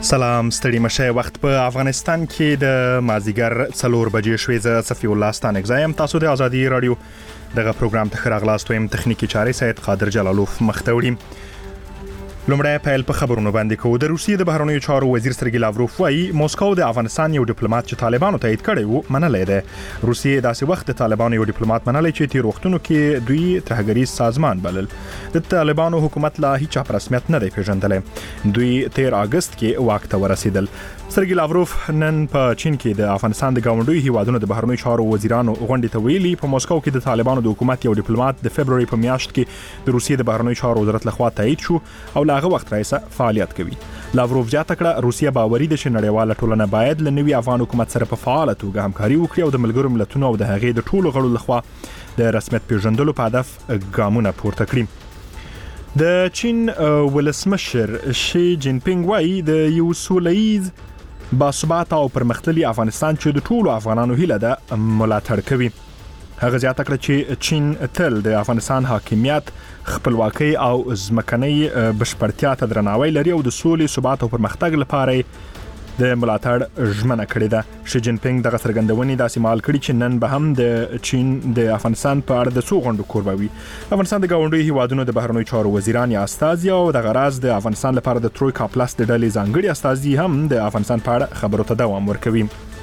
سلام ستړي مشه وخت په افغانستان کې د مازیګر 4 بجې شوې ز صفی الله ستانک زایم تاسو د ازادي رادیو دغه پروګرام ته خراغلاست ويم تخنیکی چاري سید قادر جلالوف مختوري لومړی پیل په خبرونو باندې کوو د روسیې د بهرنیو چارو وزیر سرګی لاوروف وايي موسکو د افغانستان یو ډیپلوماټ چې طالبانو تایید کړی وو منلې ده روسیې داسې وخت د طالبانو یو ډیپلوماټ منلې چې تیر وختونو کې دوی ترهګریز سازمان بلل د طالبانو حکومت لا هیڅ رسمیت نه دی پیژندلې دوی 13 اگست کې واک ته ورسېدل سرګی لاوروف نن په چین کې د افغانستان د ګاونډي هیوادونو د بهرنیو چارو وزیرانو غونډې ته ویلي په موسکو کې د طالبانو د حکومت یو ډیپلوماټ د فبرवरी په میاشت کې د روسیې د بهرنیو چارو وزارت لخوا تایید شو او لاغه وخت راځه فعالیت کوي لاوروف جاته کړه روسیه باوري ده چې نړیواله ټولنه باید له نوي افغان حکومت سره په فعاله توګه همکاري وکړي او د ملګرو ملتونو او د هغې د ټولو غړو لخوا د رسمیت پیژندلو په هدف ګامونه پورته کړي د چین ولسمشر شي جین پینګ وايي د یو سولهییز باثباته او پرمختللي افغانستان چې د ټولو افغانانو هیله ده ملاتړ کوي هغه زیاته کړه چې چین تل د افغانستان حاکمیت خپلواکۍ او ځمکنۍ بشپړتیا ته درناوی لري او د سولې ثبات او پرمختګ لپاره د ملاتړ ژمنه کړې ده شي جین پینګ دغه څرګندونې داسې مال کړي چې نن به هم د چین د افغانستان په اړه د څو غونډو کوربوي افغانستان د ګاونډي هیوادونو د بهرنیو چارو وزیران یا استازي او د غراز د افغانستان لپاره د ترویکا پلاس د ډلې ځانګړي استازي هم د افغانستان په اړه خبرو ته دوام ورکوي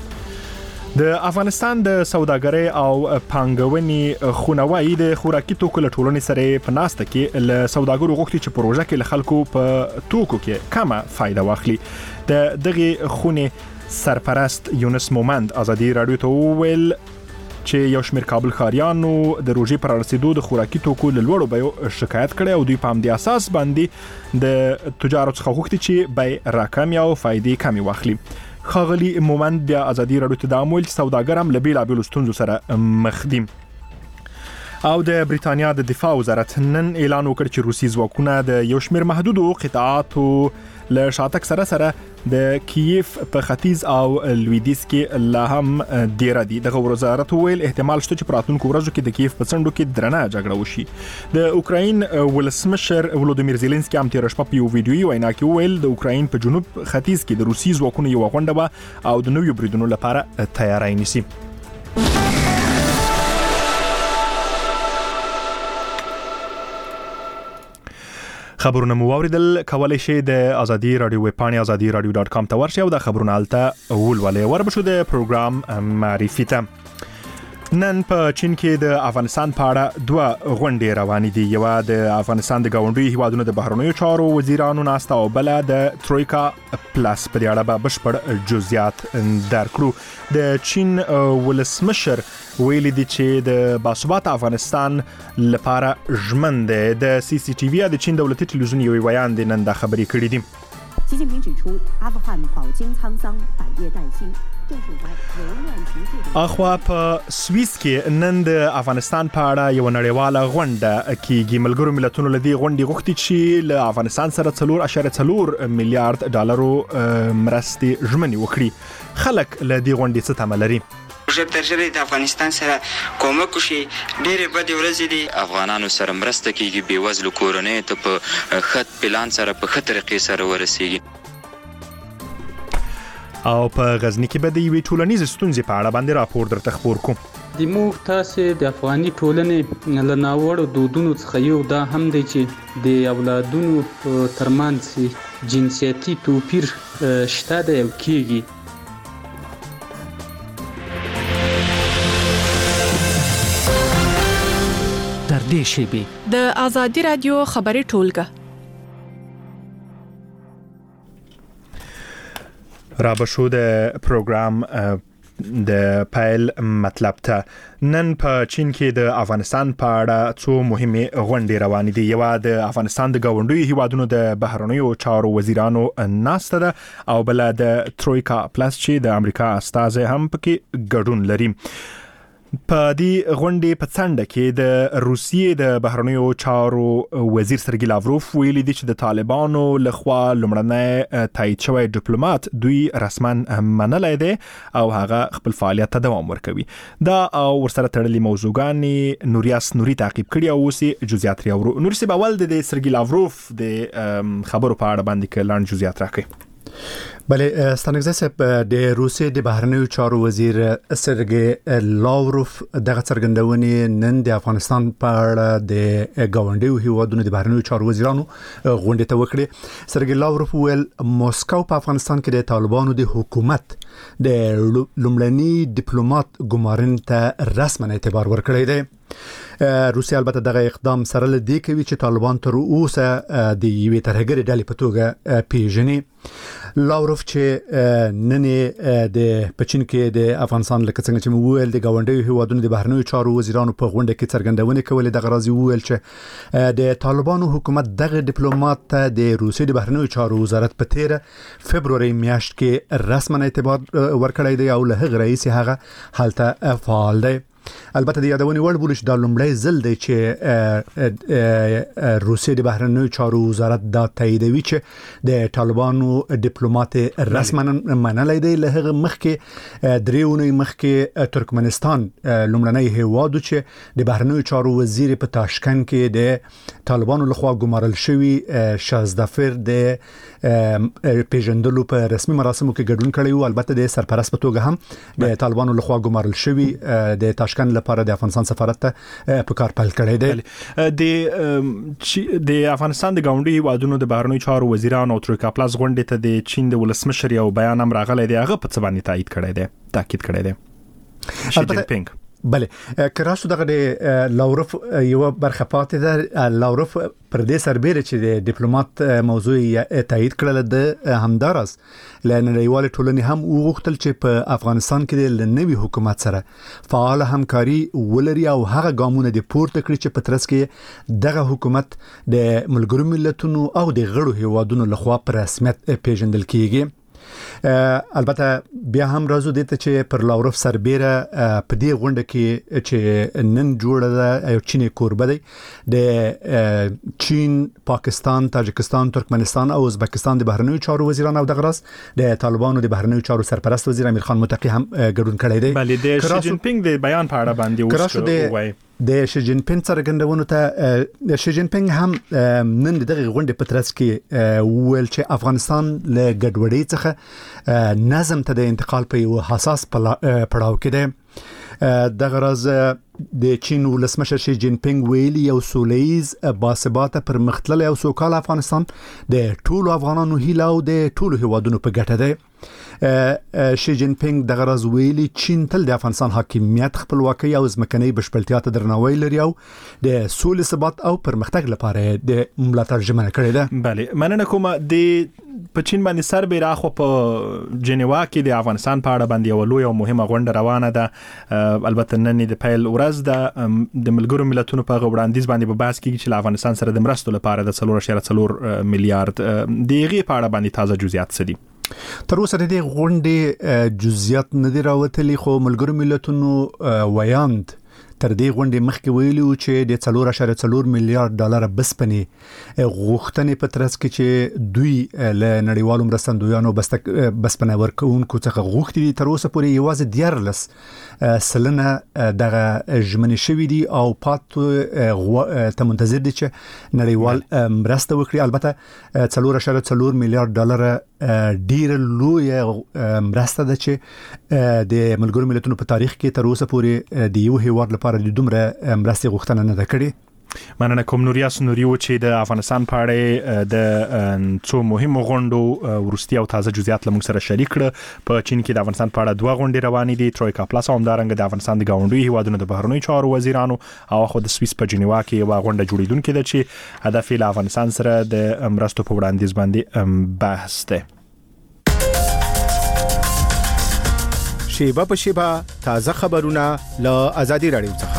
د افغانستان د سوداګرۍ او پانګونې خونوي د خوراکي توکو له ټولنې سره په ناسته کې له سوداګرو غوښتي چې پروژه کې له خلکو په توکو کې کمه فائدہ واخلي د دغه خونې سرپرست یونس مومند ازادي رادیو ته ویل چې یو شمېر کابل ښاریانو د روزي پر رسیدو د خوراکي توکو له لوړو بیو شکایت کړي او دوی په همدې اساس باندې د تجارت څخه غوښتي چې بیې راکم یا فائدې کمې واخلي خاغلی مومند بیا ازادي رادیو ته د امول سوداګر هم لبیل ابل ستونزو سره مخ دي او د بریتانیا د دفاع وزارت نن اعلان وکړ چې روسي ځواکونه د یو شمېر محدودو قطعاتو له شاتګ سره د کیف په ختیځ او لویدیځ کې لا هم ډیر دي دغه وزارت ویل احتمال شته چې پراتونکو ورځو کې د کیف په څنډو کې درنه جګړه وشي د اوکراین ولسمشر ولودیمیر زيلنسکي هم تیر شپه په یو ویډیوي وینا کې ویل د اوکراین په جنوب ختیځ کې د روسي ځواکونو یو غونډه او د نویو بریدونو لپاره تیاری نیسي خبرونه مو اوریدل کولای شئ د ازادي رادیو ویب پاڼې azadiradio.com ته ورشئ او د خبرونو الته ولولئ وربشو د پروګرام معرفي ته نن په چین کې د افغانستان په اړه دوه غونډې روانې دي یو د افغانستان د ګاونډي هیوادونو د بهرنیو چارو وزیرانو ناسته او بل د ترویکا پلاس په اړه به بشپړ جزئیات درکړو د چین ولسمشر ویلي دي چې د باثباته افغانستان لپاره ژمن دی د سی سی ټي وی د چین دولتي ټلویزیون یو بیان دی نن دا خبرې کړې دي 习近平指出，阿富汗饱经沧桑，百业待兴。 اخوا په سويس کې نن د افغانستان په اړه یو نړیواله غونډه کېږي ملګرو ملتونو لدی غونډې غوښتي چې له افغانستان سره 4.4 میلیارډ ډالرو مرستې ژمنې وکړي خلک لدی غونډې څه تمه لري ژر تر ژره د افغانستان سره کومک وشي ډېرې بدې ورځې دي افغانانو سره مرسته کیږي بېوزلو کورنیو ته په خط پلان سره په ښه طریقې سره ورسیږي او په غزنی کې به د یوې ټولنیزې ستونزې په اړه باندې راپور درته خپور کوم د موږ تاسې د افغاني ټولنې له ناوړو دودونو څخه یو دا هم دی چې د اولادونو ترمنځ جنسیتي توپیر شته دی او کېږي در دې شیبې د ازادي رادیو خبري ټولګه رابشو د پروګرام د پایل مطلب ته نن په چین کې د افغانستان په اړه څو مهمه غونډې روانې دي یو د افغانستان د ګاونډي هیوادونو د بهرنیو چارو وزیرانو ناسته ده او بل د ترویکا پلاس چې د امریکا استازي هم پکې ګډون لري په دې غونډې په څنډه کې د روسیې د بهرنیو چارو وزیر سرګی لاوروف ویلي دي چې د طالبانو لخوا لمړنۍ تایید شوی ډیپلوماټ دوی رسما منلای دي او هغه خپل فعالیت ته دوام ورکوي دا او ورسره تړلې موضوعګانې نوریاس نوري تعقیب کړي او سي جزئیات لري نورسي باول د سرګی لاوروف د خبرو په اړه باندې کلان جزئیات راکړي بله ستانګزی صاحب د روسیې د بهرنیو چارو وزیر سرګی لاوروف دغه څرګندونې نن د افغانستان په اړه د ګاونډیو هیوادونو د بهرنیو چارو وزیرانو غونډه ته وکړه. سرګی لاوروف ویل موسکو په افغانستان کې د طالبانو د حکومت د لومړني ډیپلوماټ ګمارن ته رسماً اعتبار ورکړی دی. روسیا البته دغه اقدام سره لدی کوي چې طالبان تر اوسه د یوې ترهګرې ډلې په توګه پیژني. لاوروف چې نن د پچین کې د افغانستان لکه څنګه چې وویل د ګاونډیو هیوادونو د بهرنیو چارو وزیرانو په غونډه کې څرګندونې کولې دغه راځي وویل چې د طالبانو حکومت دغه ډیپلوماټ ته د روسیې د بهرنیو چارو وزارت په 13 فبروري میاشت کې رسماً اعتبار ورکړی دی او له هغه رئیس هغه هلته فعال دی. البته د یادونې وړ بولی چې دا لومړی ځل دی چې روسیې د بهرنیو چارو وزارت دا تاییدوي چې د طالبانو ډیپلوماټ رسماً منلی دی. له هغه مخکې درې اونۍ مخکې ترکمنستان لومړنی هیواد چې د بهرنیو چارو وزیر په تاشکند کې د طالبانو لخوا ګمارل شوی شازدافر د پیژندلو په رسمي مراسمو کې ګډون کړی و. البته د سرپرست په توګه هم د طالبانو لخوا ګمارل شوی د تاشکند لپاره د افغانستان سفارت ته په کار پیل کړی دی. د افغانستان د ګاونډي هیوادونو د بهرنیو چارو وزیرانو او ترویکا پلاس غونډې ته د چین د ولسمشر یو بیان هم راغلی دی. هغه په څه باندې تاکید کړی دی شي جین پینګ. بله کراسو دغه د لاوروف یو برخه پاتې ده. لاوروف پر دې سربېره چې د ډیپلوماټ موضوع تایید کړل د همدارس لنړیوال ټولنې هم وغوښتل چې په افغانستان کې د نوي حکومت سره فعال همکاري ولري او هغه ګامونه د پورته کړي چې په ترڅ کې دغه حکومت د ملګرو ملتونو او د غړو هیوادونو لخوا په رسمیت پیژندل کیږي. البته بیا هم راځو دې ته چې پر لاوروف سربېره په دې غونډه کې چې نن جوړه ده یو چینی کوربه دی د چین، پاکستان، تاجکستان، ترکمنستان او ازبکستان د بهرنیو چارو وزیران او دغه راس د طالبانو د بهرنیو چارو سرپرست وزیر امیر خان متقی هم ګډون کړی دی. بله د شي جین پینګ د بیان په اړه باندې وایي د شي جین پینګ څرګندونو ته شي جین پینګ هم نن دغه غونډې په ترڅ کې ویل چې افغانستان له ګډوډۍ څخه نظم ته د انتقال په یو حساس پړاو کې دی. دغه راز د چین ولسمشر شي جین پینګ ویلي یو سولهییز باثباته پرمختللی او سوکاله افغانستان د ټولو افغانانو هیله او د ټولو هیوادونو په ګټه دی. شي جین پینګ دغه راز ویلي چین تل د افغانستان حاکمیت، خپلواکۍ او ځمکنۍ بشپړتیا ته درناوی لري او د سولې، ثبات او پرمختګ لپاره د ملاتړ ژمنه کړې ده. بله مننه کوم. د په چین باندې سربېره خو په جنیوا کې د افغانستان په اړه باندې یو لوی او مهمه غونډه روانه ده. البته نن د پیل ورځ ده. د ملګرو ملتونو په وړاندیز باندې په بحث کې چې افغانستان سره د مرستو لپاره د 4.4 میلیارډ دغه په اړه باندې تازه جزئیات څه دي؟ تر اوسه د دې غونډې جزئیات نه دي راوتلي، خو ملګرو ملتونو ویاند تر دې غونډې مخکې ویلي چې د 4.4 میلیارډ ډالر بسپنې غوښتنې په ترڅ کې چې دوی له نړیوالو مرستندویانو بسپنه ورکوونکو څخه غوښتي دي تر اوسه پورې یوازې 14% دغه ژمنې شوي دي او پاتې ته منتظر دي چې نړیوال مرسته وکړي. البته 4.4 میلیارډ ډالر ډیر لوی مرسته ده چې د ملګرو ملتونو په تاریخ کې تر اوسه پورې د یو هیواد لپاره د دومره مرستې غوښتنه نه ده کړې. مننه کوم نوریاس نوریو چې د افغانستان په اړه د څو مهمو غونډو ورستي او تازه جزئیات لمون سره شریک کړ. په چین کې د افغانستان په اړه دوه غونډې روانې دي، ترویکا پلاس او همدارنګه د افغانستان د ګاونډیو هیوادونو د بهرنیو چارو وزیرانو او خو د سویس په جنیوا کې یو غونډه جوړیدونکې ده چې هدف یې له افغانستان سره د مرستو په وړاندیز باندې بحث ده. شیبه په شیبه تازه خبرونه له آزادي رادیو څخه.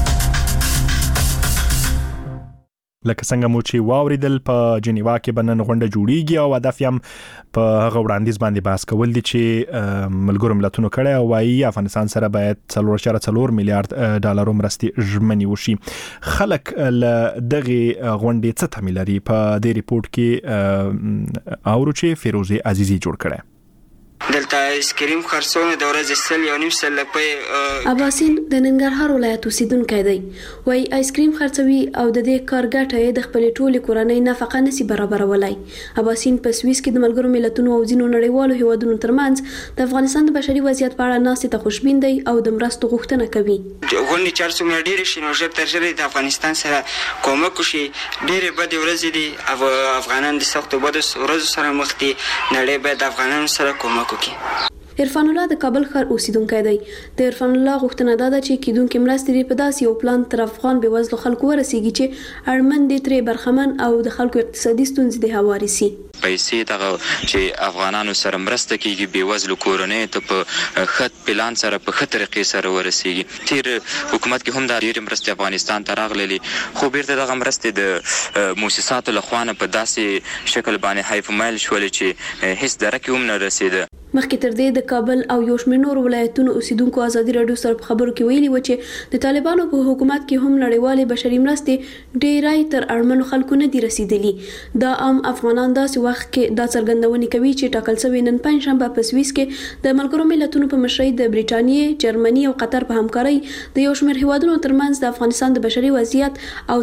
لکه څنګه مو چې واوریدل په جنیوا کې بنن غونډه جوړیږي او هدف یې په هغه وړاندیز باندې بحث کول دي چې ملګرو ملتونو کړه او وايي افغانستان سره باید 4.4 میلیارډ ډالر مرستې ژمنې وشي. خلک له دغه غونډې څه تمه لري په دې ریپورت کې اورو چې فیروزه عزیزی جوړ کړي. دلته اسکریم خرڅونه د ورځې 1.5 لپاره. اباسین د ننګرهار ولایت اوسیدونکی دی. وای آیسکریم خرڅوي او د دې کار ګټه یې د خپل ټولې کورنۍ نفقه نسی برابرولای. اباسین په سویس کې د ملګرو ملتونو او ځینو نړیوالو هیوادونو ترمنځ د افغانستان د بشري وضعیت په اړه ناسې ته خوشبین دی او د مرستو غوښتنه کوي. غونډې چارڅومره ډېرې شي نو ژر تر ژره د افغانستان سره کومک وشي. ډېرې بدې ورځې دي، افغانان د سختو بدو ورځو سره مخ دي. نړۍ باید د افغانانو سره کومک وکړي. عرفان الله د کابل ښار اوسیدونکی دی. د عرفان الله غوښتنه دا ده چې کیدونکې مرستې په داسې یو پلان تر افغان بېوزلو خلکو ورسیږي چې اړمن دي ترې برخمن او د خلکو اقتصادي ستونزې د هواري سي. پیسې دغه چې افغانانو سره مرسته کیږي بېوزلو کورنۍ ته په خط پلان سره په ښه طریقې سره ورسیږي. تیر حکومت کې هم دا ډېرې مرستې افغانستان ته راغللې، خو بیرته دغه مرستې د مؤسساتو لخوا نه په داسې شکل باندې حیف مایل شولې چې هیڅ درکې هم نه رسېده. مخکې تر دې د کابل او یو شمېر نور ولایتونو اوسیدونکو ازادي راډیو سره په خبرو کې ویلي و چې د طالبانو په حکومت کې هم نړیوالې بشري مرستې ډېرای تر اړمنو خلکو نه دي رسیدلي. دا عام افغانان داسې وخت کې دا څرګندونې کوي چې ټاکل شوی نن پنځشنبه په سویس کې د ملګرو ملتونو په مشرۍ د بریټانیې، جرمني او قطر په همکارۍ د یو شمېر هیوادونو ترمنځ د افغانستان د بشري وضعیت او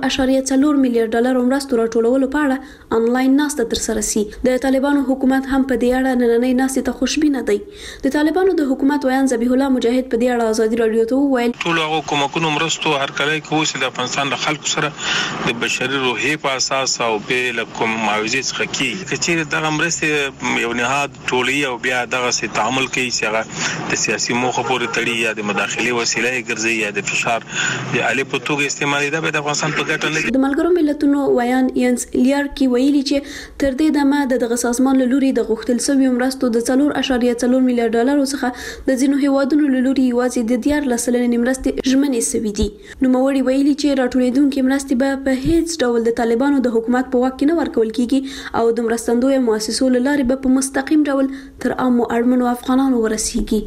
4.4 میلیارډ ډالر مرستو راټولولو په اړه انلاین ناسته ترسره شي. د طالبانو حکومت هم په دې اړه نننۍ ناسته ته خوشبینه دی. د طالبانو د حکومت ویان ذبیح الله مجاهد په دې اړه ازادي راډیو ته وویل ټول هغه کومکونو مرستو هر کله کوي چې د افغانستان د خلکو سره د بشري روحي په اساس او به کوم معاوضې څخه کیږي. چې دغه مرستې یو نهاد ټولي او بیا دغه سي تعامل کوي چې هغه د سیاسي موخه پورې تړي یا د مداخلي وسیله ګرځي یا د فشار د الې په توګه استعمالي ده. د افغانستان په ګټه لګي. د ملګرو ملتونو ویان ینس لیار کی ویلي چې تر دې دمه دغه سازمان له لوري د غوښتل شوی مرستو د 4.4 میلیارډ ډالر څخه د ځینو هیوادونو له لوري یوازې د 14 مرستې ژمنې شوې دي. نوموړي ویلي چې راټولېدونکې مرستې به په هیڅ ډول د طالبانو د حکومت په واک کې نه ورکول کیږي او د مرستندویه مؤسسو له لارې به په مستقیم ډول تر عامو اړمنو افغانانو ورسیږي.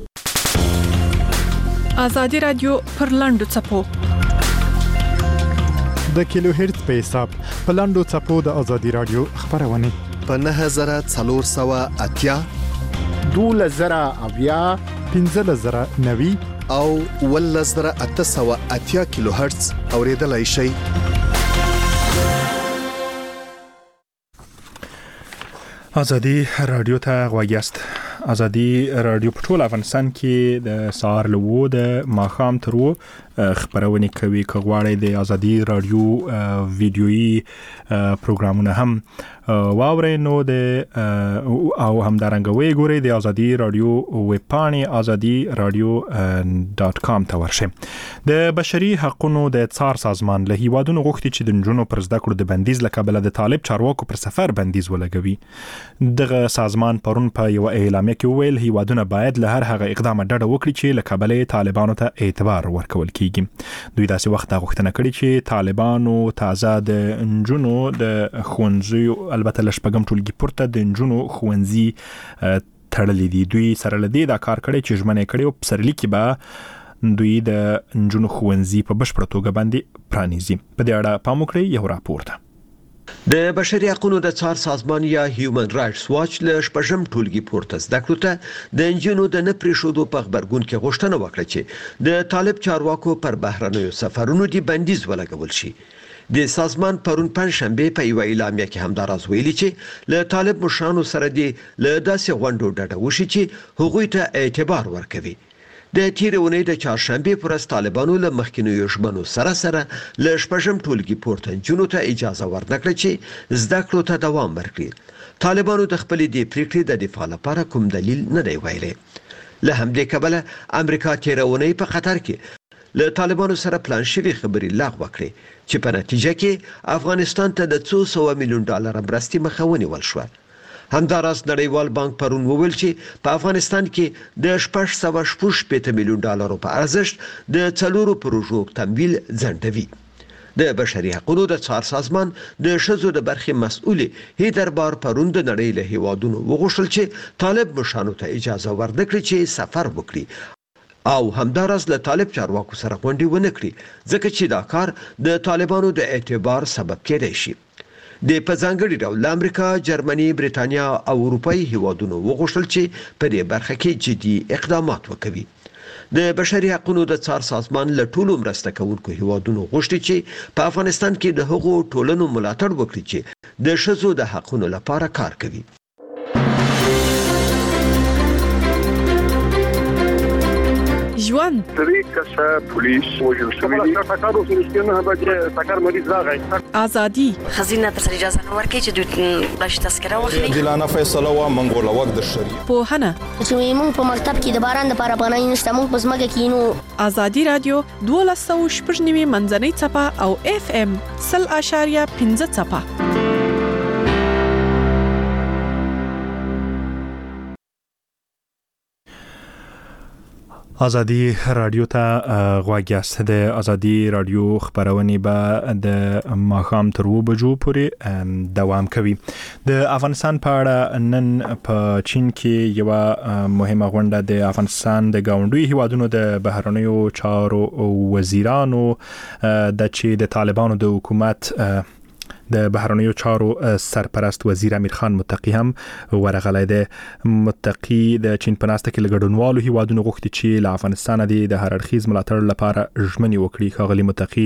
ازادي رادیو پر لاندو چپو د کیلو هرتز په حساب په لاندو چپو د ازادي رادیو خبرونه په 9480 2000 1590 او 1880 کیلو هرتز اوریدلای شئ. ازادي رادیو ته غواړئ. ازادي رادیو په ټول افغانستان کې د سهار له 2 د ماښام تر 2 خبرونه کوي. کغواړی د ازادي رادیو ویډیويي پروګرامونه هم واورئ نو د او همدارنګه وی ګورئ د ازادي رادیو ویب پاڼې azadiradio.com ته ورشئ. د بشري حقوقو د څار سازمان له هیوادونو غوښتي چې د نجونو پر زده کړو د بندیز له کبله د طالب چارواکو پر سفر بندیز ولګوي. دغه سازمان پرون په یو اعلامیه کې ویل هیوادونه باید له هر هغه اقدام ډډه وکړي چې له کبله طالبانو ته اعتبار ورکول کیږي. دوی داسې وخت غوښتنه کړې چې طالبانو تازه د نجونو د ښوونځي البته لشپږم ټولګي پورته د نجونو ښوونځي تړلې دي. دوی سره لدی دا کار کړی چې ژمنه کړي او پسرلی کې به دوی د نجونو ښوونځي په بشپړه توګه باندې پرانیزي. په دې اړه پام وکړئ یو راپور ده. د بشري حقوقو د څار سازمان یا هیومن رائټس واچ له شپږم ټولګي پورته زده کړو ته د انجینو د نه پریښودو په خبرګون کې غوښتنه وکړه چې د طالب چارواکو پر بهرنیو سفرونو دی بندیز ولګول شي. د سازمان پرون پنځشنبه په یو اعلامیه کې هم دا راز ویلي چې له طالب مشرانو سره دی له داسې غونډو ډډه وشي چې هغوی ته اعتبار ورکوي. د تیرونې د چهارشنبه پر اس طالبانو له مخکینیو ژمنو سره له شپږم ټولګي پورته جنو ته اجازه ورنکړه چې زده کړو ته دوام ورکړي. طالبانو د خپل دې پریکړې د دفاع لپاره کوم دلیل نه دی ویلي. له همدې کبله امریکا تیرونې په قطر کې له طالبانو سره پلان شوی خبري لغوه کړې چې په نتیجه کې افغانستان ته د 200 میلیون ډالر مرستې مخه ونیول شو. همداراز نړیوال بانک پرون وویل چې په افغانستان کې د 660 میلیون ډالر په ارزښت د 4 پروژو تمویل ځنډوي. د بشري حقوقو د څار سازمان د شذو د برخې مسؤل هیدر بار پرون د نړۍ له هیوادونو وغوښتل چې طالب مشرانو ته اجازه ورنکړي چې سفر وکړي او همداراز له طالب چارواکو سره غونډې ونه کړي ځکه چې دا کار د طالبانو د اعتبار سبب کېدای شي. د په ځانګړي ډول امریکا، جرمني، برېټانیا او اروپאי هیوادونو وغوښتل چې په دې برخه کې جدي اقدامات وکړي. د بشري حقوقو د څار سازمان له ټولو مرسته کوونکو هیوادونو غوښتي چې په افغانستان کې د هغو ټولنو ملاتړ وکړي چې د ښځو د حقوقو لپاره کار کوي. ژوند طریقه پولیس وجل شوی دی تاکارو سرشتنه به تاکار مریض راغی ازادي خزینه تر اجازه نه ورکړي چې دوی بلش تذکره واخلي. دلانه فیصله وا منګول وخت د شریعت په هنه چې موږ په مکتب کې د باران لپاره افغانۍ نشته، موږ په ځمکه کې نو. ازادي رادیو 12.9 منځنۍ چپه او FM 0.5 چپه. ازادي رادیو ته غواړی است. د ازادي رادیو خبرونه به د ماښام تر 2 بجو پورې دوام کوي. د افغانستان په اړه نن په چین کې یو مهمه غونډه د افغانستان د گاونډي هیوادونو د بهرنیو چارو وزیرانو د چې د طالبانو د حکومت د بهرنیو چارو سرپرست وزیر امیر خان متقی هم ورغلی دی. متقی د چین په ناسته کې لګډونوالو هیوادونو غوښتي چې له افغانستان د هر اړخیز ملاتړ لپاره ژمنې وکړي. ښاغلي متقی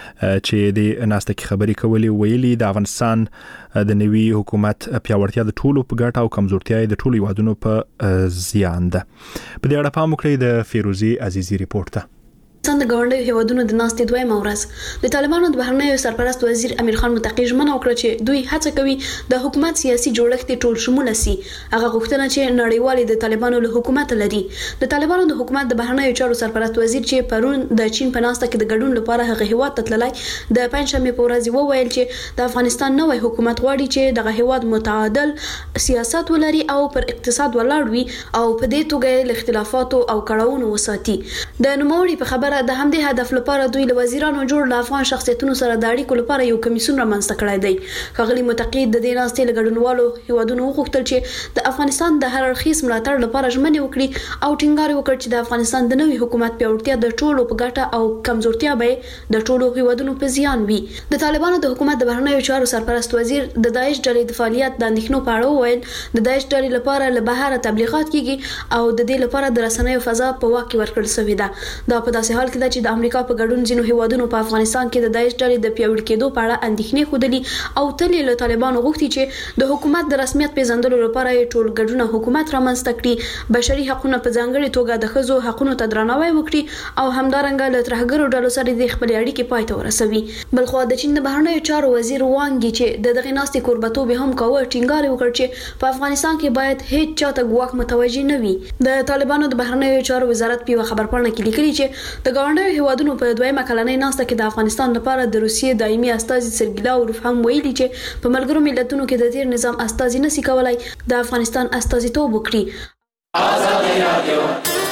چې د ناسته کې خبرې کولې ویلي د افغانستان د نوي حکومت پیاوړتیا د ټولو په ګټه او کمزورتیا د ټولو هیوادونو په زیان ده. په دې اړه پام وکړئ د فیروزي عزیزی ریپورت ته. د ګاونډي هیوادونو د ناستې دویمه ورځ د طالبانو د بهرنیو سرپرست وزیر امیر خان متقی ژمنه وکړه چې دوی هڅه کوي د حکومت سیاسي جوړښت ټول شموله سي. هغه غوښتنه چې نړیوال د طالبانو له حکومت لري. د طالبانو د حکومت د بهرنیو چارو سرپرست وزیر چې پرون د چین په ناسته کې د ګډون لپاره هغه هیواد ته تللی د پنځشنبه په ورځ وویل چې د افغانستان نوې حکومت غواړي چې دغه هیواد متعادل سیاست ولري او پر اقتصاد ولاړ وي او په دې توګه له اختلافاتو او کړاوونو وساتي. د نوموړي په خبره د همدې هدف لپاره دوی له وزیرانو جوړ له افغان شخصیتونو سره د اړیکو لپاره یو کمیسیون رامنځته کړی دی. ښاغلي متقی د دې ناستې له ګډونوالو هیوادونو وغوښتل چې د افغانستان د هر اړخیز ملاتړ لپاره ژمنې وکړي او ټینګار وکړي چې د افغانستان د نوي حکومت پیاوړتیا د ټولو په ګټه او کمزورتیا به د ټولو هیوادونو په زیان وي. د طالبانو د حکومت د بهرنیو چارو سرپرست وزیر د داعش ډلې د فعالیت د اندېښنو په اړه وویل د داعش ډلې لپاره له بهر تبلیغات کیږي او د دې لپاره د رسنیو فضا په واک کې ورکړل شوې ده. دا په داسې حال کې ده چې د امریکا په ګډون ځینو هیوادونو په افغانستان کې د داعش ډلې د پیاوړي کېدو په اړه اندېښنې ښودلې او تل له طالبانو غوښتي چې د حکومت د رسمیت پیژندلو لپاره ټول ګډونه حکومت رامنځته کړي، بشري حقوقو په ځانګړي توګه د ښځو حقوقو ته درناوی وکړي او همدارنګه له ترهګرو ډلو سره د خپل اړیکې پای ته ورسوي. بلخو د چین د بهرنیو چارو وزیر وانګ چې د دغه ناستې کوربتوب هم کاوه ټینګار وکړ چې په افغانستان کې باید هیڅ چاته ګواښ متوجي نه وي. د طالبانو د بهرنیو چارو وزارت په خبرپاڼه کې لیکلي چې د ګاونډیو هیوادونو په دویمه کلنۍ ناسته کې د افغانستان لپاره د روسیې دایمي استازي سرګیلا اوروف هم ویلي چې په ملګرو ملتونو کې د تیر نظام استازي نشي کولای د افغانستان استازیتوب وکړي. ازادي رادیو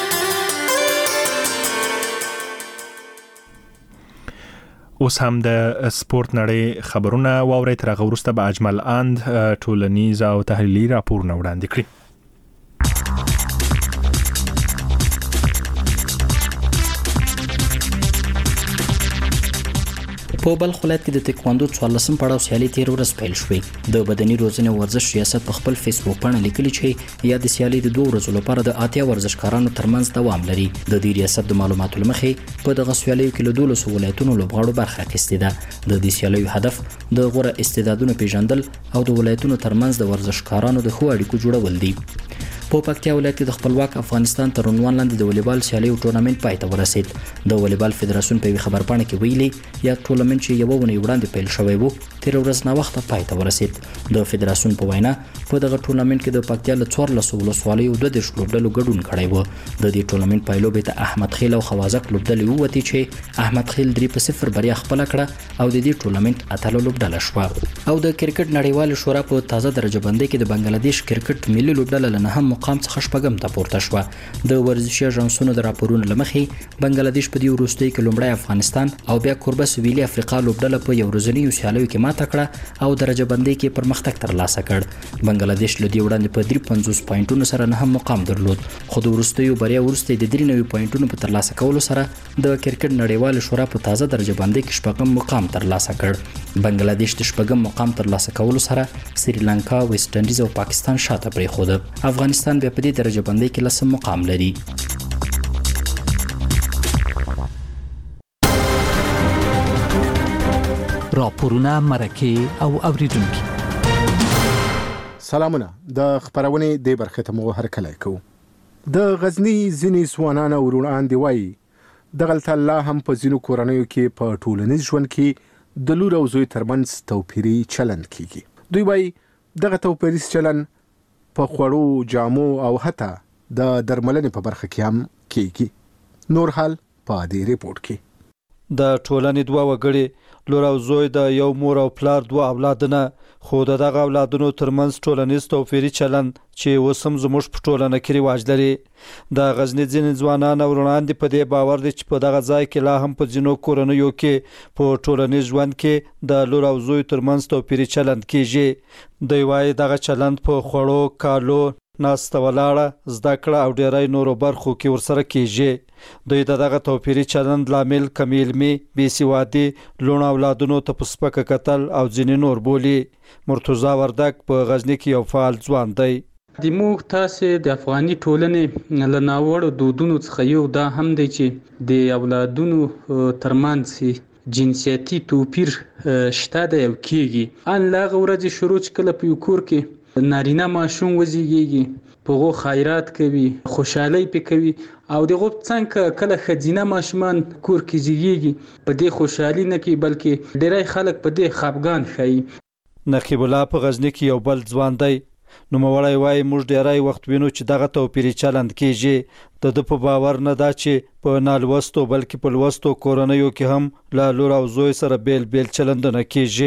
اوس هم د سپورت نړۍ خبرونه واوري. تر هغه وروسته به اجمل اند ټولنیز او تحلیلي راپورونه وړاندې کړي. په بلخ ولایت کې د تکواندو 14 پړاو سیالي تیر ورځ پیل شوې. د بدني روزنې ورزش ریاست په خپل فیسبوک باندې لیکلي چې یا د سیالي د 2 ورځو لپاره د 80 ورزشکارانو ترمنځ دوام لري. د دې ریاست د معلوماتو لمخې په دغه سیالیو کې له 12 ولایتونو لوبغاړو برخه اخیستې ده. د دې سیالیو هدف د غوره استعدادونو پیژندل او د ولایتونو ترمنځ د ورزشکارانو د ښو اړیکو جوړول دي. په پکتیا ولایت کې د خپلواک افغانستان تر عنوان لاندې د والیبال سیالیو ټورنمنت پای ته ورسید. د والیبال فدراسیون په خبرپاڼه کې ویلي یا ټورنمنت چې یو ونې وړاندې پیل شوی وو تیر ورځ نه وخت پای ته ورسید. د فدراسیون په وینا په دغه ټورنمنت کې د پکتیا له 14 ولسوالیو 2 لوبډلو ګډون کړی و. د دې ټورنمنت پایلوبې ته احمد خیل او خوازک لوبډلې ووتې چې احمد خیل 3-0 بریا خپل کړه او د دې ټورنمنت اتلو لوبډله شو. او د کرکټ نړیوال شورا په تازه درجه بندۍ کې د بنگلاديش کرکټ ملي لوبډله له 9 مقام څخه شپږم ته پورته شو. د ورزشي اژانسونو د راپورونو لمخې بنگلاديش په دې وروستۍ کې لومړی افغانستان او بیا کوربه سویلي افریقا لوبډله په یو ورځنیو سیالیو کې ماته کړه او درجه بندۍ کې پرمختګ ترلاسه کړ. بنگلاديش له دې وړاندې په 53 پوینټونو سره نه هم مقام درلود، خو د وروستیو بریا وروسته د 93 پوینټونو په ترلاسه کولو سره د کرکټ نړیوال شورا په تازه درجه بندۍ کې شپږم مقام ترلاسه کړ. بنگلاديش د شپږم مقام ترلاسه کولو سره سریلانکا، ویسټ انډیز او پاکستان شاته پرېښود. افغانستان بیا په دې درجه بندۍ کې لسم مقام لري. راپورونه، مرکې او اوریدونکي. سلامونه. د خبرونې د برخه ته مو هرکلی کوو. د غزنی ځینې ځوانان او وروڼان دی وایي دغلته لا هم په ځینو کورنیو کې په ټولنیز ژوند کې د لور او زوی ترمنځ توپیري چلند کیږي. دوی وایي دغه توپیري چلند په خوړو، جامو او حتی د درملنې په برخه کې هم کیږي. نور حال په دې ریپورت کې. د ټولنې دوه وګړي لور او زوی د یو مور او پلار دوه اولادونه، خو دغه اولادونو ترمنځ ټولنیز توپیري چلند چې اوس هم زموږ په ټولنه کې رواج لري. د غزني ځینې ځوانان او وروڼان دي په دې باور دي چې په دغه ځای کې لا هم په ځینو کورنیو کې په ټولنیز ژوند کې د لور او زوی ترمنځ توپیري چلند کیږي. دوی وایي دغه چلند په خوړو، کالو، ناسته ولاړه، زده کړه او ډیری نورو برخو کې ورسره کیږي. دوی دغه توپیري چلند لامل کمی علمي، بېسوادي، لوڼ اولادونو ته په سپکه کتل او ځینې نور بولي. مرتضی وردک په غزني کې یو فعال ځوان دی. د موږ تاسې د افغاني ټولنې له ناوړو دودونو څخه یو دا هم دی چې د اولادونو ترمنځ جنسیتي توپیر شته دی او کیږي. ان له هغه ورځې شروع چې کله په یو کور کې نارینه ماشوم وزیږیږي، په غو خیرات کوي، خوشحالي پې کوي او دغه څنګه کله ښځینه ماشومان کور کې زیږیږي په دې خوشحالي نه کوي بلکې ډیری خلک په دې خفګان ښیي. نقیب الله په غزني کې یو بل ځوان دی. نوموړی وایي موږ ډیری وخت وینو چې دغه توپیري چلند کیږي. د ده په باور نه دا چې په نالوستو بلکې په لوستو کورنیو کې هم له لور او زوی سره بیل بیل چلندونه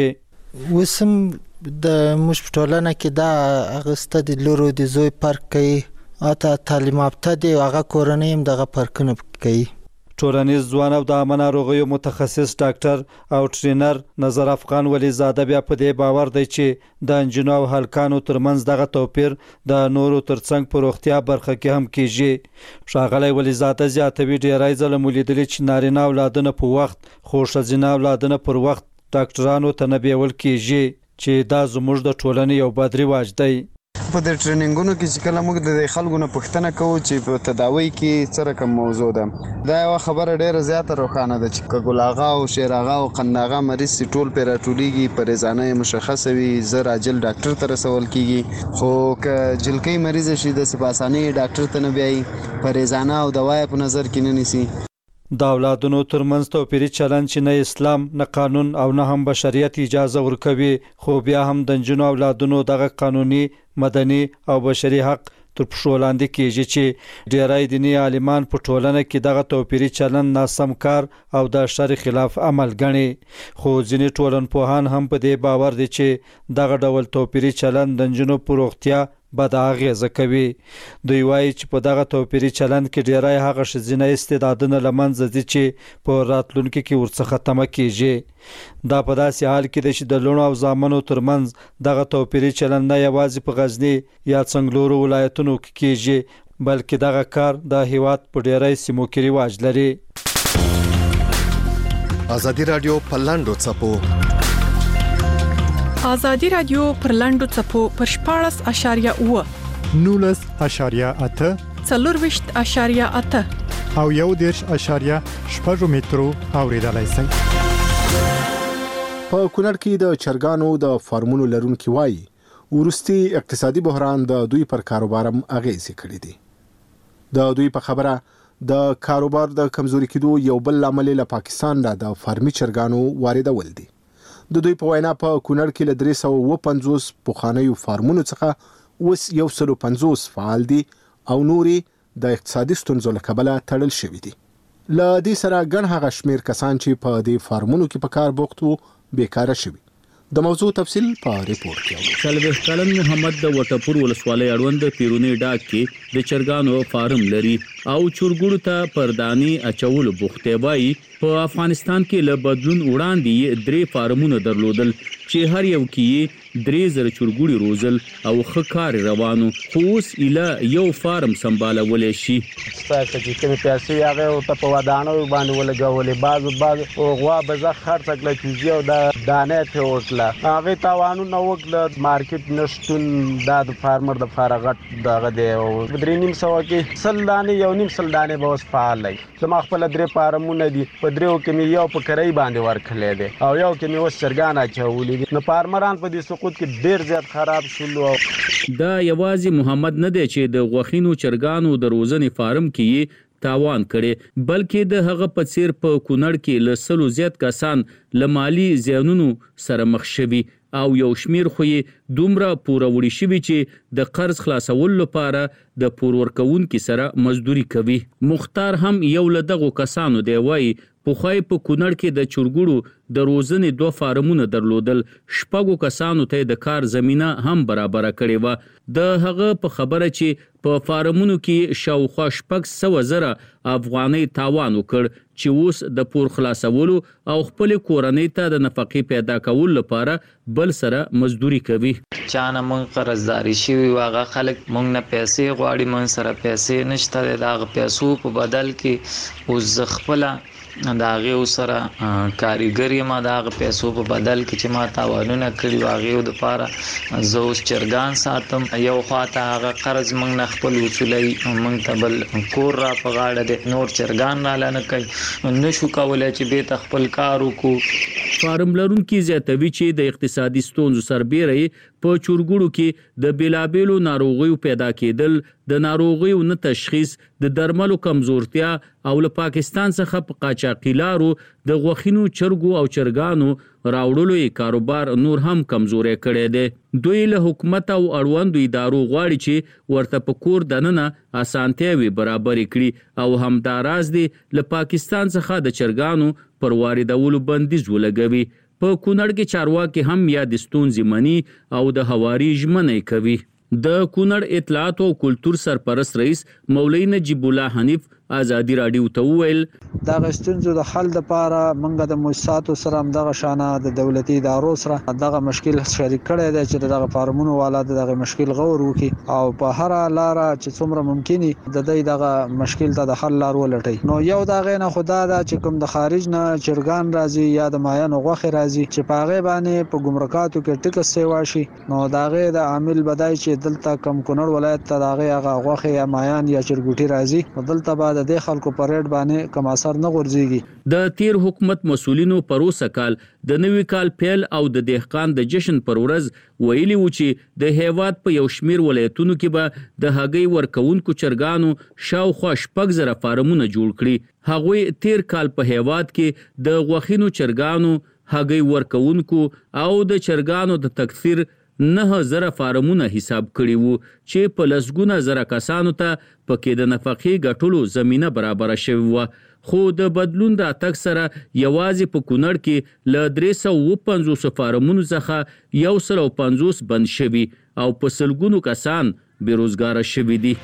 کیږي. اوس هم د موږ په ټولنه کې دا اغسته د لور او د زوی فرق کوي، حتی تعلیم یافته دي هغه کورنۍ هم دغه فرقونه کوي. ټولنیز ځوان او د عامه ناروغیو متخصص ډاکټر او ټرینر نظر افغان ولی زاده بیا په دې باور دی چې د انجنونو او هلکانو ترمنځ دغه توپیر د نورو ترڅنګ په روغتیا برخه کې هم کیږي. ښاغلی ولی زاده زیاتوي ډیری ځله مو لیدلي چې نارینه اولادونه په وخت، خو ښځینه اولادونه پر وخت ډاکټرانو ته نه بیول کیږي چې دا زموږ د ټولنې یو بد رواج دی. په دې ټریننګونو کې چې کله موږ د خلکو نه پوښتنه کوو چې په تداوی کې څه رقم موضوع ده، دا یو خبره ډیره زیاته روښانه ده چې ګل آغا او شیر آغا او قند آغا مریض ټول پر راټولیږي، پریزانه مشخصه وي، زر عاجل ډاکټر ته رسول کیږي. خو که جلکی مریض شي د سپاسانی ډاکټر ته نه بیاي، پریزانه او دوايي په نظر کې نه نیسي. د اولادونو ترمنځ توپیري چلند چې نه اسلام، نه قانون او نه هم بشریت اجازه ورکوي، خو بیا هم د نجونو اولادونو دغه قانوني، مدني او بشري حق تر پښو لاندې کیږي چې ډیری دیني عالمان په ټولنه کې دغه توپیري چلند ناسم کار او د شر خلاف عمل ګڼي. خو ځینې ټولنپوهان هم په دې باور دي چې دغه ډول توپیري چلند د نجونو په روغتیا بد اغیزه کوي. دوی وایي چې په دغه توپیري چلند کې ډیری هغه ښځینه استعدادونه له منځه ځي چې په راتلونکي کې ورڅخه تمه کیږي. دا په داسې حال کې دی چې د لوڼو او زامنو ترمنځ دغه توپیري چلند نه یوازې په غزني یا څنګلورو ولایتونو کې کیږي بلکې دغه کار د هیواد په ډیری سیمو کې رواج لري. ازادي رادیو په لاندو څپو ازادي رادیو پر لاندو څپو پر 14.8 19.8 24.8 او 1.8 مترو اوریدلای شئ. په کونړ کې د چرګانو د فارمونو لرونکي وایي ورستي اقتصادي بحران د دوی پر کاروبارم اغیزه کړې دي. د دوی په خبره د کاروبار د کمزوري کېدو یو بل عامل له پاکستان د فارمي چرګانو واردول دي. د دوی په وینا په کونړ کې له 350 پخوانیو فارمونو څخه اوس 150 فعال دي او نوري د اقتصادي ستونزو له کبله تړل شوي دي. له دې سره ګڼ هغه شمیر کسان چې په دې فارمونو کې په کار بوخت وو بیکاره شوي. د موضوع تفصیل په ریپورت کې شلبه کلن محمد د وټپور ولسوالۍ اړوند پیرونی ډاک کې د چرګانو فارم لري او چورګوړو ته پردانی اچول بوخته وای په افغانستان کې له بدلون وړاندې 3 فارمونه درلودل چې هر یو کې 3000 چورګوړي روزل او خکار روانو خو اوس اله یو فارم سمبالولې شي ستاسو چې کوم پیسې هغه او ته په ودانو باندې ولګولې بعض او غوا بزخ خرڅ کړل چې یو د دانه ته وکړه هغه تاوانو نو وکړه مارکیټ نشټون د فارمر د فارغت دغه دی او 3.5 کې سلدانه یو نیم سلدانه به اوس فعال لای زما خپل 3 فارمونه دي په دریو کې یو په کرای باندې ورکړل دي او یو کې مې اوس چرګان اچولې نو فارمران په دې سقوط کې ډیر زیات خراب شول دا یوازې محمد نه دی چې د غوښینو چرګانو د روزنې فارم کې تاوان کړي بلکې د هغه په څیر په کونړ کې لسلو زیات کسان لمالي زیانونو سره مخ شوي او یو شمیر خو یې دومره پوروړي شوي چې د قرض خلاصول لپاره د پور ورکوونکو سره مزدوري کوي مختار هم یو له دغو کسانو دی وایي په خوای په کونړ کې د چورګوړو د روزنې 2 فارمونه درلودل شپږو کسانو ته د کار زمينه هم برابر کړې و د هغه په خبره چې په فارمونو کې شاوخوا 600,000 افغانۍ تاوان وکړ چې اوس د پور خلاصولو او خپل کورنۍ ته د نفقې پیدا کول لپاره بل سره مزدوري کوي چانه مونږ قرضداري شي واغه خلک مونږ نه پیسې غواړي مونږ سره پیسې نشته د پیسو په بدل کې اوس خپل دا غو سره کاریګری ما دا پیسو په بدل کې چې ما تاوانونه کړی واغې د پاره زوس چرګان ساتم یو خواته هغه قرض مونږ نه خپل وصولای مونږ ته بل کور را په غاړه د نور چرګان را لنه کوي نشو کولای چې به خپل کار وکړو فارم لرونکي زیاتوي چې د اقتصادي ستونزو سربېره په چورګوړو کې د بیلابېلو ناروغیو پیدا کېدل د ناروغیو نه تشخیص د درملو کمزورتیا او له پاکستان څخه په قاچاقیلارو د غوښینو چرګو او چرګانو راوړلو یې کاروبار نور هم کمزوري کړی دی دوی له حکومت او اړوندو ادارو غواړي چې ورته په کور دننه اسانتیاوي برابر کړي او همداراز دي له پاکستان څخه د چرګانو پر واردولو بندیز ولګوي په کونړ کې چارواکي هم یا د ستونزې مني او د هواري ژمنې کوي د کونړ اطلاعات او کلچر سرپرست رئیس مولوی نجیب الله حنیف آزادی رادیو ته ویل دا غستونزو د حل لپاره منګه د مؤسساتو سره دغه شانه د دولتي ادارو سره دغه مشکل شریک کړي دي چې دغه فارمونو والا دغه مشکل غور وکي او په هر لار چې څومره ممکني د دغه مشکل ته د حل لار ولټي نو یو دغه نه خدا دا چې کوم د خارج نه چرګان راځي یا د مایان غوخه راځي چې پاغه باندې په ګمرکاتو کې ټیکس سیوا شي نو دغه د عامل بدای چې دلته کم کونړ ولایت ته دغه غوخه یا مایان یا چرګوټي راځي دلته بعد د خلکو پریډ باندې کم اثر نه غورځيږي د تیر حکومت مسولینو پروسه کال د نوي کال پیل او د دهقان د جشن پر ورځ ویلي و چې د هیواد په یو شمیر ولایتونو کې به د هګۍ ورکوونکو چرګانو شاوخوا 6,000 فارمونه جوړ کړي هغوی تیر کال په هیواد کې د غوښینو چرګانو هګۍ ورکوونکو او د چرګانو د تکثیر 9,000 فارمونه حساب کړي وو چې په لسګونه زره کسانو ته پکې د نفقې ګټلو زمينه برابر شوی و خو د بدلون راتګ سره یوازې په کونړ کې ل 350 فارمونو څخه 150 بند شوي او په سلګونو کسان بیروزګار شوي دي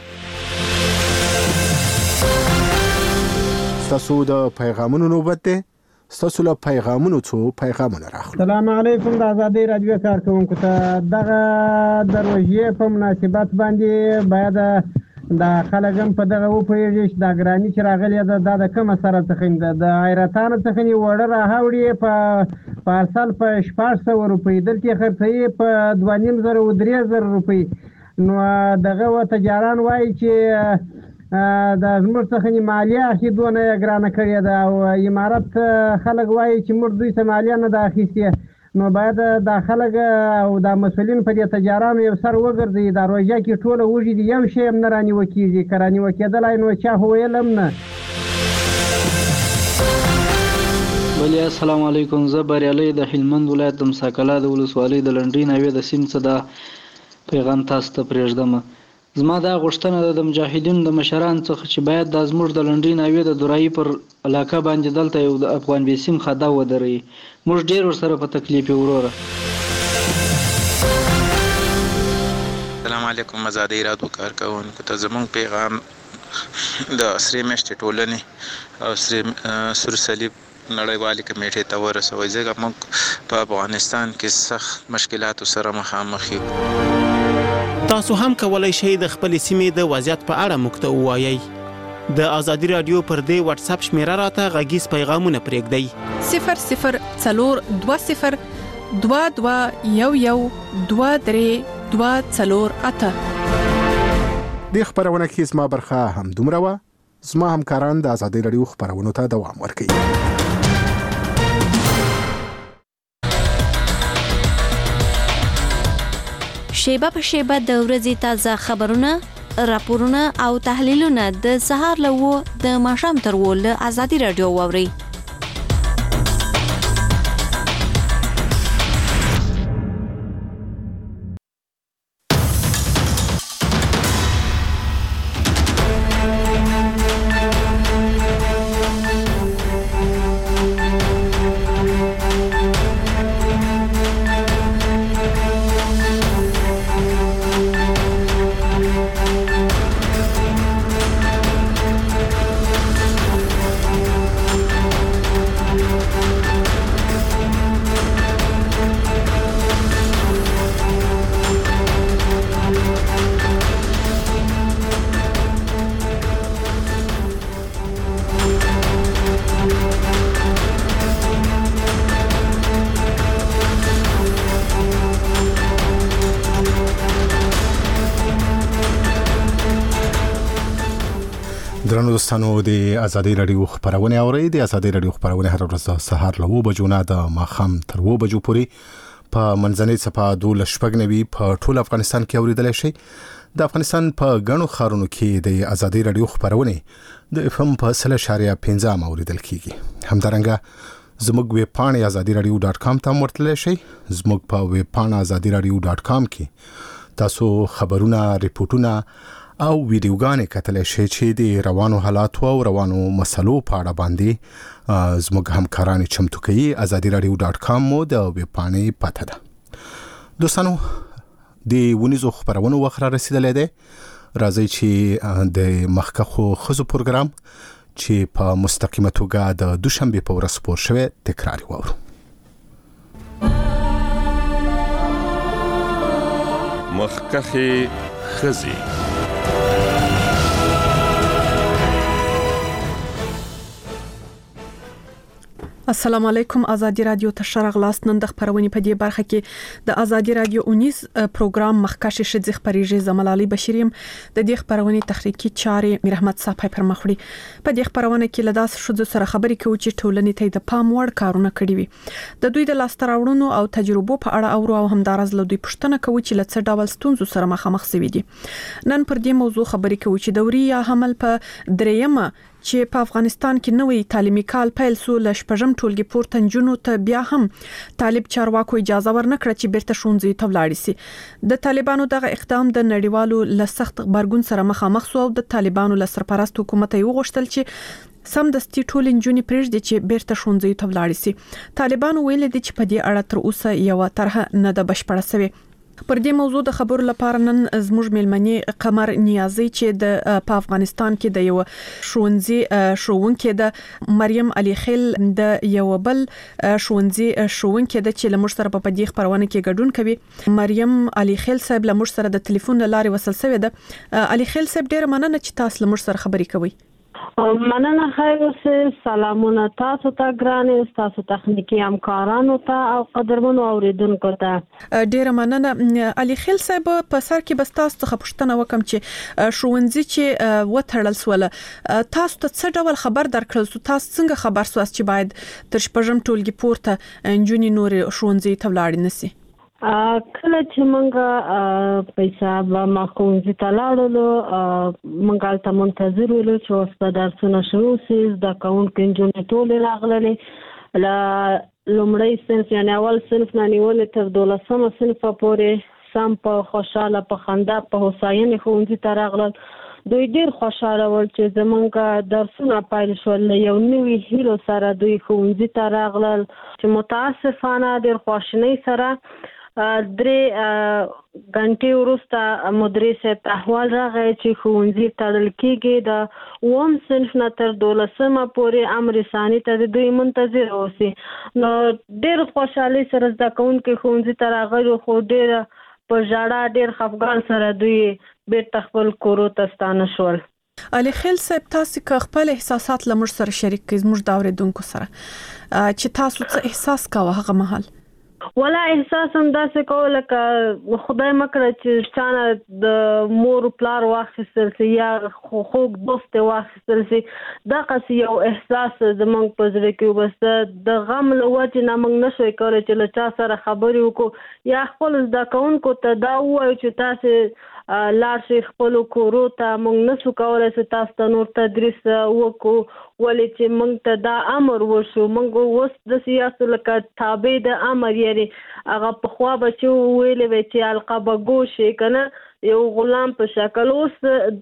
تاسو د پیغامونو نوبت ده ستاسو له پیغامونو څو پیغامونه راخلو السلام علیکم د آزادۍ رادیو کارکونکو ته دغه دروژې په مناسبت باندې باید د خلګم په دغه و پیږي چې د ګرانی چې راغلی د کوم سره څخه د حیرتان څخه نی وړه راوړي په پارسل په 1400 روپۍ دلته خرڅي په 2.5 او 3,000 روپۍ نو دغه و تجاران وایي چې د زموږ څخه مالیه اخیدونه ګرانه کړې ده او امارت خلک وایي چې موږ دوی ته مالیه نه ده اخیستې نو باید د خلک او د مسؤلین په دې تجارانو یو سر وګرځي د روژه کې ټوله وږي دي یو شی هم نه رانیوه کېږي که رانیوه کېدلی نو چا خو ویل هم نه ولی السلام علیکم زه بریالی د هلمند ولایت د مساکلا د ولسوالۍ د لنډۍ ناوې د سیم څخه دا پیغام تاسو ته پرېږدم زما دا غوښتنه د مجاهدینو د مشران څخه چې باید د زموږ د لنډۍ ناوې د دورایي پر علاقه باندې دلته یو د افغان بیسیم خدا ودري موږ ډیر ورسره په تکلیف وروره السلام علیکم آزادۍ راډیو کارکونکو ته زموږ پیغام د سری میاشتې ټولنې او سور صلیب نړیوالې کمیټې ته ورسوي. ځکه موږ په افغانستان کې سخت مشکلاتو سره مخامخ یو. تاسو هم کولای شئ د خپل سیمې د وضعیت په اړه موږ ته ووایئ. د آزادي رادیو پر دې واتس اپ شمیره راته غږیز پیغامونه پرېږدئ. 0020 2211 23 د خبرونه کې زما برخه هم دومره وه. زما همکاران د آزادي رادیو خبرونو ته دوام ورکوي. شیبه په شیبه د ورځې تازه خبرونه، راپورونه او تحلیلونه د سهار له 9 د ماښام تر 10 له آزادي رادیو واورئ. درنو دوستانو د آزادي رادیو خبرونه اورئ. د آزادي رادیو خبرونه هر ورځ سهار له 9 بجو نه د ماښام تر 2 بجو پورې په منځنۍ صفه 12:90 په ټول افغانستان کې اوریدل شي. د افغانستان په غنو خارونو کې د آزادي رادیو خبرونه د FM په 1.15 اوریدل کیږي. همدارنګه زموږ ویب پاڼه azadiradio.com ته ورتللی شئ. زموږ په ویب پاڼه azadiradio.com کې تاسو خبرونه، ریپورتونه او ویډیوګانې کتلی شئ چې د روانو حالاتو او روانو مسلو په اړه باندې زموږ همکاران چمتو کوي. azadiradio.com مو د ویب پاڼې پته ده. دوستانو د ونیزو خبرونو وخت را رسیدلی دی. راځئ چې د مخکښو ښځو پروګرام چې په مستقیمه توګه د دوشنبه په ورځ خپور شوی تکرار واورو. مخکښې ښځې. السلام علیکم. آزادي رادیو ته شرغلاست. نن د خبرونې په دې برخه کې د آزادي رادیو 19 پروګرام مخکښ شذ خبريږي. زمال علي بشیریم د دې خبرونې تخنیکی چارې میر احمد صاحب پر مخ وړي. په دې خبرونه کې لداس شذ سره خبرې کوي چې ټولنې ته د پام وړ کارونه کړی وي. د دوی د لاستراوړونو او تجربو په اړه اورو او همدارز له دوی پوښتنه کوي چې لڅ ډول ستونزو سره مخامخ شوي دي. نن پر دې موضوع خبرې کوي چې دوري یا حمل په دریمه چې په افغانستان کې نوې تعلیمي کال پیل سو ل شپږم ټولګي پورته نجونو ته بیا هم طالب چارواکو اجازه ورنکړه چې بیرته ښوونځي ته ولاړ شي. د طالبانو دغه اقدام د نړیوالو له سخت غبرګون سره مخامخ شو او د طالبانو له سرپرست حکومت یې وغوښتل چې سم دستي ټول نجونې پرېږدي چې بیرته ښوونځي ته ولاړ شي. طالبانو ویل دي چې په دې اړه تر اوسه یو طرح نه د بشپړه شوی. پر دې موضوع د خبرو لپاره نن زموږ مېلمنې قمر نیازي چې په افغانستان کې د یو ښوونځي ښوونکې د مریم علي خیل د یو بل ښوونځي ښوونکې د چې لمر سره په دې خبرونه کې ګډون کوي. مریم علي خیل صاحب لمر سره د ټلیفون لارې وصل شوی ده. علي خیل صاحب ډېر مننه چې تاسو لمر سره خبرې کوي. مننه خیر اوسه. سلامونه تاسو ته ګرانه، تاسو تخنیکی همکارانو ته او قدرمنو اوریدونکو ته. ډیره مننه. علي خیل صاحب په سر کې بس تاسو ته پوښتنه وکم چې ښوونځي چې وټړل سول تاسو ته څه ډول خبر درکړل سو؟ تاسو څنګه خبر سوست چې باید تر شپږم ټولګي پورته انجونی نور ښوونځي ته ولاړ نسی؟ کله چې مونږه پیسې به مخونځي ته لاړو مونږه ته منتظر ولو چې اوس په درسونه شروع شي. د کاون کې جون ټول راغللې لا لومړی صنف یعنی اول صنف نه نیولې تر 12مه صنف پورې سم په خوشاله په خندا په هوساینه ښوونځي ته راغلل. دوی ډیر خوشاله ول چې زمونږ درسونه پیل شول. یو نوې هیرو سره دوی ښوونځي ته راغلل چې متاسفانه ډیر خواشنۍ سره 3 غنټې وروسته مدرس ته احوال راغی چې ښوونځي تړل کېږي د اووم صنف نه تر 12مه پورې امر ثاني ته دوی منتظر اوسي. نو ډېر خوشحالي سره زده کوونکي ښوونځي ته راغلي خو ډېر په ژړا ډېر خفګان سره دوی بیرته خپل کورو ته ستانه شول. علي خیل صاحب تاسو که خپل احساسات لمر سره شریک کړئ زموږ د اوریدونکو سره چې تاسو څه احساس کاوه هغه مهال؟ ولا احساس هم داسې کوله که خدای مکړه چې چانه د مور پلار واخیستل سي یا خوږ دوست واخیستل سي دغه یو احساس زمونږ په زړه کې بس د غم له وجې نه موږ نشوی کولی چې له چا سره خبرې وکړو یا خپل زده کوونکو ته دا ووایو چې تاسې لاړ شئ خپلو کورو ته. موږ نشو کولی چې تاسو ته نور تدریس وکړو ولې چې موږ ته دا امر وشو. موږ اوس داسې یاستو لکه تابع د امر یعنې هغه پخوا به چې ویلې وی چې القابه ګوشې که نه یو غلام په شکل. اوس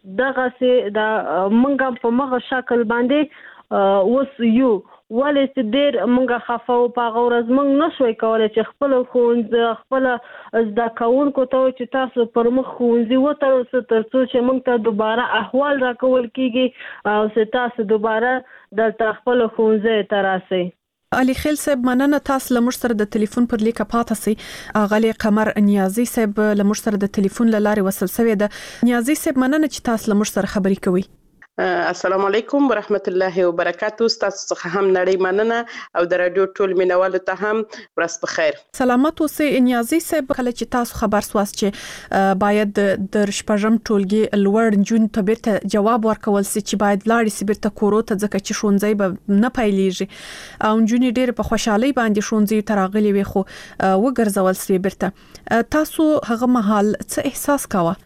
دغسې د موږ په مغه شکل باندې اوس یو ولې چې ډېر موږ خفه وو په هغه ورځ موږ نشوی کولی چې خپله ښوونځي خپله زده کوونکو ته وایو چې تاسو پر مخ ښوونځي وتړئ تر څو چې موږ ته دوباره احوال راکول کېږي او چې تاسو دوباره دلته خپله ښوونځي ته راسئ. علي خیل صاحب مننه تاسو لمر سره د ټلیفون پر لیکه پاتې سي. غالي قمر نیازي صاحب لمر سره د ټلیفون لارې وصل شوی ده. نیازي صاحب مننه چې تاسو لمر سره خبرې کوي. السلام علیکم ورحمت الله وبرکاتو. تاسو څخه هم نړۍ مننه او د رادیو ټول مینوالو ته هم ورځ په خیر. سلامات اوسئ. نیازي صاحب کله چې تاسو خبر سواست چې باید د شپږم ټولګي لوړ جون ته بیرته جواب ورکول سي چې باید لاړ سي بیرته کورو ته ځکه چې ښوونځي به نه پیلېږي او جونې ډېر په خوشحالي باندې ښوونځي ته راغلي وي خو وګرځول سي بیرته. تاسو هغه مهال څه احساس کاوه؟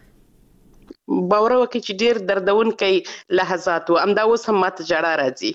باور وکړئ چې ډېر دردونکی لحظات و. همدا اوس هم ماته ژړا راځي.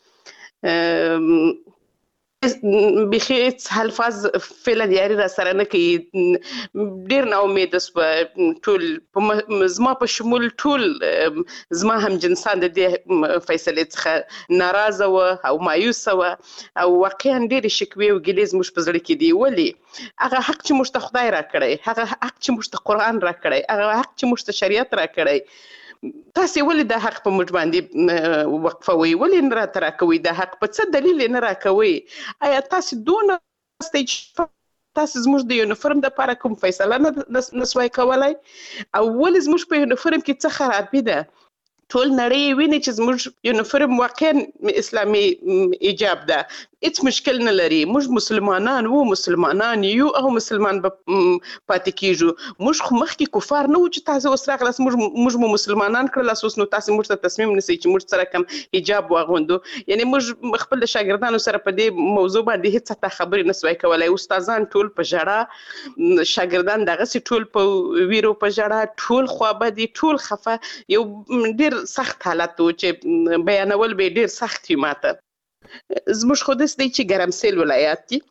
بیخي الفاظ فعلا یاري را سره نه کوي. ډېر نا امیده سوه ټول زما په شمول ټول زما هم جنسان د دې فیصلې څخه ناراضه وه او مایوسه وه او واقعا ډېرې شکوې او ګیلې زموږ په زړه کې دي. ولې هغه حق چې موږ ته خدای راکړی، هغه حق چې موږ ته قرآن راکړی، هغه حق چې موږ ته شریعت راکړی، تاسې ولې دا حق په موږ باندې وقفوئ؟ ولې نه راته راکوئ دا حق؟ په څه دلیل یې نه راکوئ؟ آیا تاسې دونه استئ چې تاسې زموږ د یونیفورم دپاره کوم فیصله نه سوای کولی؟ او ولې زموږ په یونیفورم کې څه خرابي ده؟ ټول نړۍ ویني چې زموږ یونیفورم واقعا اسلامي ایجاب ده، هیڅ مشکل نه لري. موږ مسلمانان وو، مسلمانان یو او مسلمان به پاتې کیږو. موږ خو مخکې کفار نه وو چې تاسو اوس راغلاست موږ مو مسلمانان کړلاست. اوس نو تاسو موږ ته تصمیم نیسئ چې موږ سره کوم حجاب واغوندو. یعنی موږ خپل د شاګردانو سره په دې موضوع باندې هیڅ حتی خبرې نه سوای کولی. استادان ټول په ژړا، شاګردان دغسې ټول په ویرو په ژړا، ټول خوابدي، ټول خفه. یو ډېر سخت حالت و چې بیانول به ډېر سخت وي ماته. زموږ خو داسې دی چې ګرمسېل ولایت دي.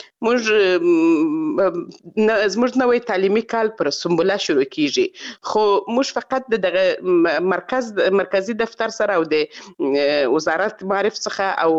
زموږ نوی تعلیمي کال پر سنبله شروع کیږي، خو موږ فقط دغه مرکزي دفتر سره او د وزارت معارف څخه او